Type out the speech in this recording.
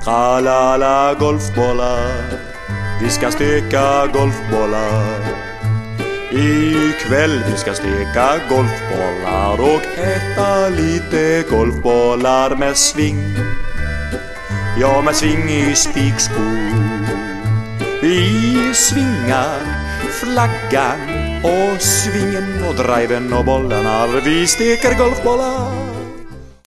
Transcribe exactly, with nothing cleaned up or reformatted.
Tralala golfbollar, vi ska steka golfbollar. Ikväll vi ska steka golfbollar och äta lite golfbollar med sving. Ja, med sving i spikskor. Vi svingar flaggan och svingen och driven och bollarna. Vi steker golfbollar.